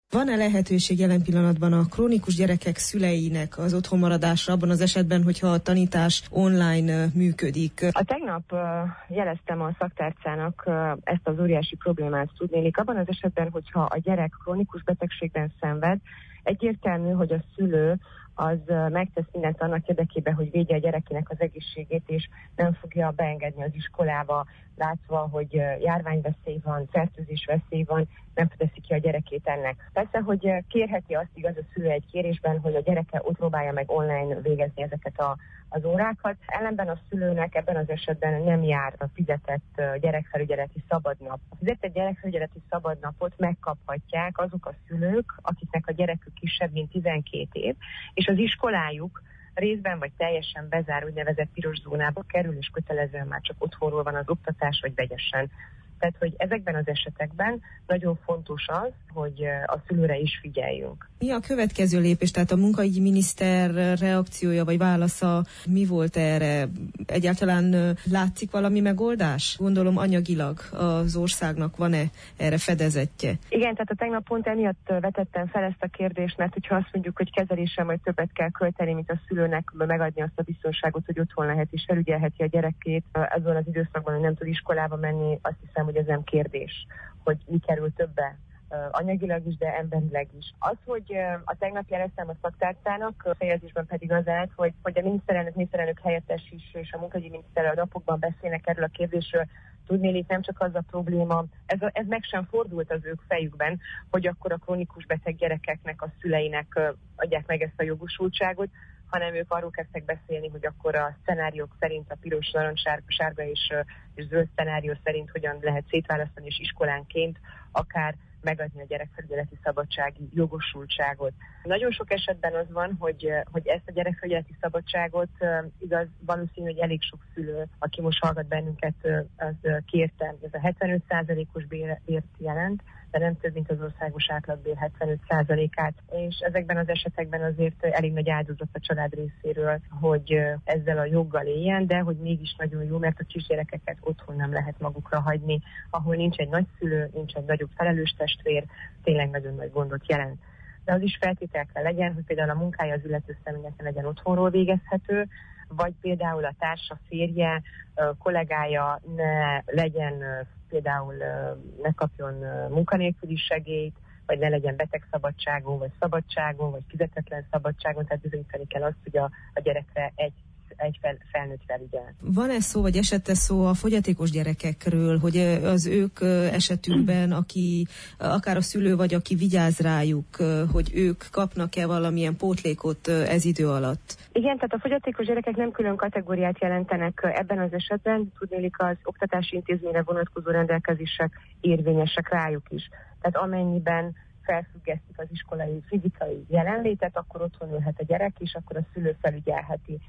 Van-e lehetőség jelen pillanatban a krónikus gyerekek szüleinek az otthonmaradásra abban az esetben, hogyha a tanítás online működik? Tegnap jeleztem a szaktárcának ezt az óriási problémát, tudnélik. Abban az esetben, hogyha a gyerek krónikus betegségben szenved, egyértelmű, hogy a szülő az megtesz mindent annak érdekében, hogy védje a gyerekének az egészségét, és nem fogja beengedni az iskolába, látva, hogy járványveszély van, fertőzés veszély van, nem teszi ki a gyerekét ennek. Persze, hogy kérheti azt igaz a szülő egy kérésben, hogy a gyereke ott próbálja meg online végezni ezeket az órákat. Ellenben a szülőnek ebben az esetben nem jár a fizetett gyerekfelügyeleti szabadnap. A fizetett gyerekfelügyeleti szabadnapot megkaphatják azok a szülők, akiknek a gyerekük kisebb, mint 12 év, és az iskolájuk részben vagy teljesen bezár úgynevezett piros zónába kerül, és kötelezően már csak otthonról van az oktatás, vagy vegyesen. Tehát, hogy ezekben az esetekben nagyon fontos az, hogy a szülőre is figyeljünk. Mi a következő lépés? Tehát a munkaügyi miniszter reakciója vagy válasza mi volt erre? Egyáltalán látszik valami megoldás? Gondolom anyagilag az országnak van-e erre fedezetje? Igen, tehát a tegnap pont emiatt vetettem fel ezt a kérdést, mert hogyha azt mondjuk, hogy kezelésre majd többet kell költeni, mint a szülőnek megadni azt a biztonságot, hogy otthon lehet és felügyelheti a gyerekét azon az időszakban, hogy nem tud iskolába menni, azt hiszem, hogy ez nem kérdés, hogy mi kerül többe anyagilag is, de emberileg is. Az, hogy a tegnap jeleztem a szaktárcának, fejezésben pedig az állt, hogy a miniszterelnök helyettes is és a munkahogyi miniszter a napokban beszélnek erről a kérdésről. Tudnélik, nem csak az a probléma, ez meg sem fordult az ők fejükben, hogy akkor a krónikus beteg gyerekeknek, a szüleinek adják meg ezt a jogosultságot, hanem ők arról kezdtek beszélni, hogy akkor a szenáriók szerint a piros, narancssárga és zöld szenárió szerint hogyan lehet szétválasztani, és iskolánként akár megadni a gyerekfelügyeleti szabadsági jogosultságot. Nagyon sok esetben az van, hogy ezt a gyerekfelügyeleti szabadságot igaz, valószínű, hogy elég sok szülő, aki most hallgat bennünket, az kérte. Ez a 75%-os bért jelent, de nem több, mint az országos átlagbér 75%-át. És ezekben az esetekben azért elég nagy áldozat a család részéről, hogy ezzel a joggal éljen, de hogy mégis nagyon jó, mert a kisgyerekeket otthon nem lehet magukra hagyni, ahol nincs egy nagyszülő, nincs egy nagyobb felelős testvér, tényleg nagyon nagy gondot jelent. De az is feltétel kell legyen, hogy például a munkája az illető személynek ne legyen otthonról végezhető, vagy például a társa, férje, kollégája ne legyen, például ne kapjon munkanélküli segélyt, vagy ne legyen betegszabadságon, vagy szabadságon, vagy fizetetlen szabadságon, tehát bizonyítani kell azt, hogy a gyerekre egy felnőtt felügyel. Van-e szó, vagy esett-e szó a fogyatékos gyerekekről, hogy az ők esetükben, aki akár a szülő, vagy aki vigyáz rájuk, hogy ők kapnak-e valamilyen pótlékot ez idő alatt? Igen, tehát a fogyatékos gyerekek nem külön kategóriát jelentenek ebben az esetben, tudnélik az oktatási intézményre vonatkozó rendelkezések érvényesek rájuk is. Tehát amennyiben felfüggesztik az iskolai fizikai jelenlétet, akkor otthon ülhet a gyerek, és akkor a szülő felügyelheti.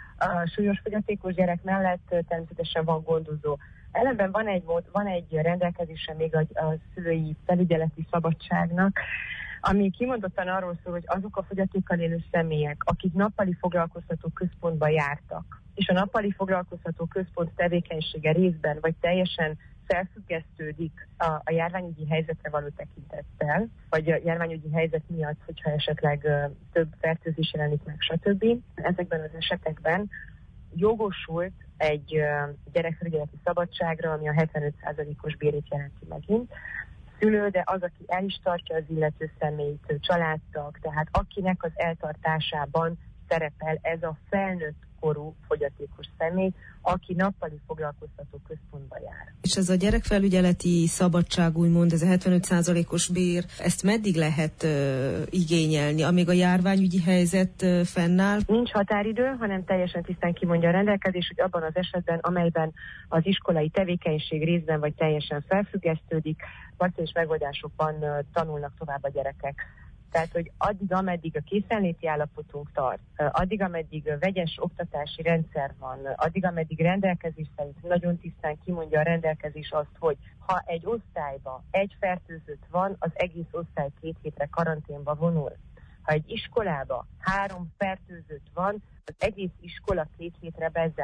A súlyos fogyatékos gyerek mellett természetesen van gondozó. Ellenben van egy rendelkezése még a szülői felügyeleti szabadságnak, ami kimondottan arról szól, hogy azok a fogyatékkal élő személyek, akik nappali foglalkoztató központba jártak, és a nappali foglalkoztató központ tevékenysége részben vagy teljesen felfüggesztődik a járványügyi helyzetre való tekintettel, vagy a járványügyi helyzet miatt, hogyha esetleg több fertőzés jelenik meg, stb. Ezekben az esetekben jogosult egy gyerekfelügyeleti szabadságra, ami a 75%-os bérét jelenti megint. Szülő, de az, aki el is tartja az illető személyt, családtag, tehát akinek az eltartásában szerepel ez a felnőtt korú fogyatékos személy, aki nappali foglalkoztató központba jár. És ez a gyerekfelügyeleti szabadság, úgymond, ez a 75%-os bér, ezt meddig lehet igényelni, amíg a járványügyi helyzet fennáll? Nincs határidő, hanem teljesen tisztán kimondja a rendelkezés, hogy abban az esetben, amelyben az iskolai tevékenység részben vagy teljesen felfüggesztődik, parciális megoldásokban tanulnak tovább a gyerekek. Tehát, hogy addig, ameddig a készenléti állapotunk tart, addig, ameddig vegyes oktatási rendszer van, addig, ameddig rendelkezés szerint nagyon tisztán kimondja a rendelkezés azt, hogy ha egy osztályba egy fertőzött van, az egész osztály 2 hétre karanténba vonul. Ha egy iskolába 3 fertőzött van, az egész iskola 2 hétre bezár.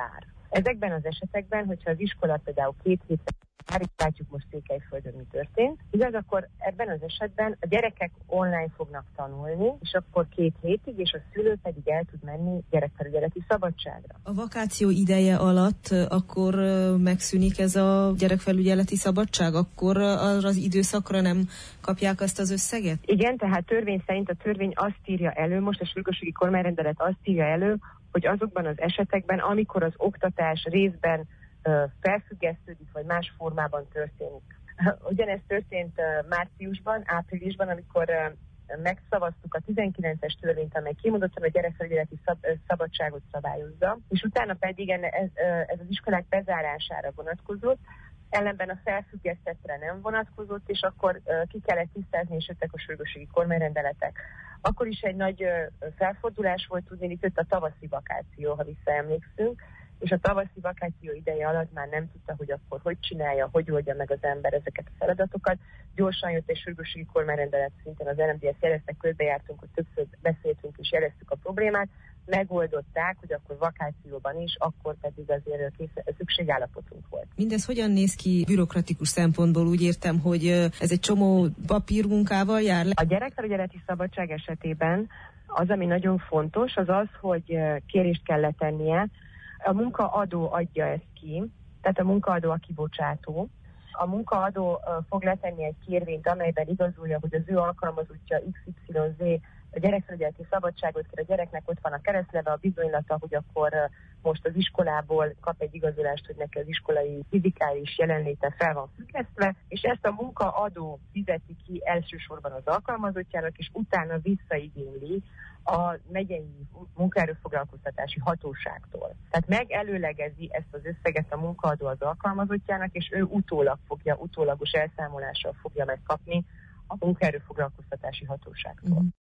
Ezekben az esetekben, hogyha az iskola például 2 hétre már itt látjuk most Székelyföldön mi történt. Igaz, akkor ebben az esetben a gyerekek online fognak tanulni, és akkor 2 hétig, és a szülő pedig el tud menni gyerekfelügyeleti szabadságra. A vakáció ideje alatt akkor megszűnik ez a gyerekfelügyeleti szabadság? Akkor arra az időszakra nem kapják azt az összeget? Igen, tehát törvény szerint a törvény azt írja elő, most a sürgősségi kormányrendelet azt írja elő, hogy azokban az esetekben, amikor az oktatás részben felfüggesztődik, vagy más formában történik. Ugyanez történt márciusban, áprilisban, amikor megszavaztuk a 19-es törvényt, amely kimondottan a gyerekfelügyeleti szabadságot szabályozza, és utána pedig ez az iskolák bezárására vonatkozott, ellenben a felfüggesztettre nem vonatkozott, és akkor ki kellett tisztázni, és jöttek a sürgősségi kormányrendeletek. Akkor is egy nagy felfordulás volt, tudni, itt a tavaszi vakáció, ha visszaemlékszünk, és a tavaszi vakáció ideje alatt már nem tudta, hogy akkor hogy csinálja, hogy oldja meg az ember ezeket a feladatokat. Gyorsan jött egy sürgősségi kormányrendelet szinten, az RMDS jeleztek, közbejártunk, hogy többször beszéltünk és jeleztük a problémát, megoldották, hogy akkor vakációban is, akkor pedig azért szükségállapotunk volt. Mindez hogyan néz ki bürokratikus szempontból? Úgy értem, hogy ez egy csomó papírmunkával jár le? A gyerekfelügyeleti szabadság esetében az, ami nagyon fontos, az az, hogy kérést kell letennie. A munkaadó adja ezt ki, tehát a munkaadó a kibocsátó. A munkaadó fog letenni egy kérvényt, amelyben igazolja, hogy az ő alkalmazottja XYZ a gyerekfelügyeleti szabadságot kér, a gyereknek ott van a keresztleve, a bizonylata, hogy akkor most az iskolából kap egy igazolást, hogy neki az iskolai fizikális jelenléte fel van függesztve, és ezt a munkaadó fizeti ki elsősorban az alkalmazottjának, és utána visszaigényli a megyei munkaerőfoglalkoztatási hatóságtól. Tehát megelőlegezi ezt az összeget a munkaadó az alkalmazottjának, és ő utólagos elszámolással fogja megkapni a munkaerőfoglalkoztatási hatóságtól.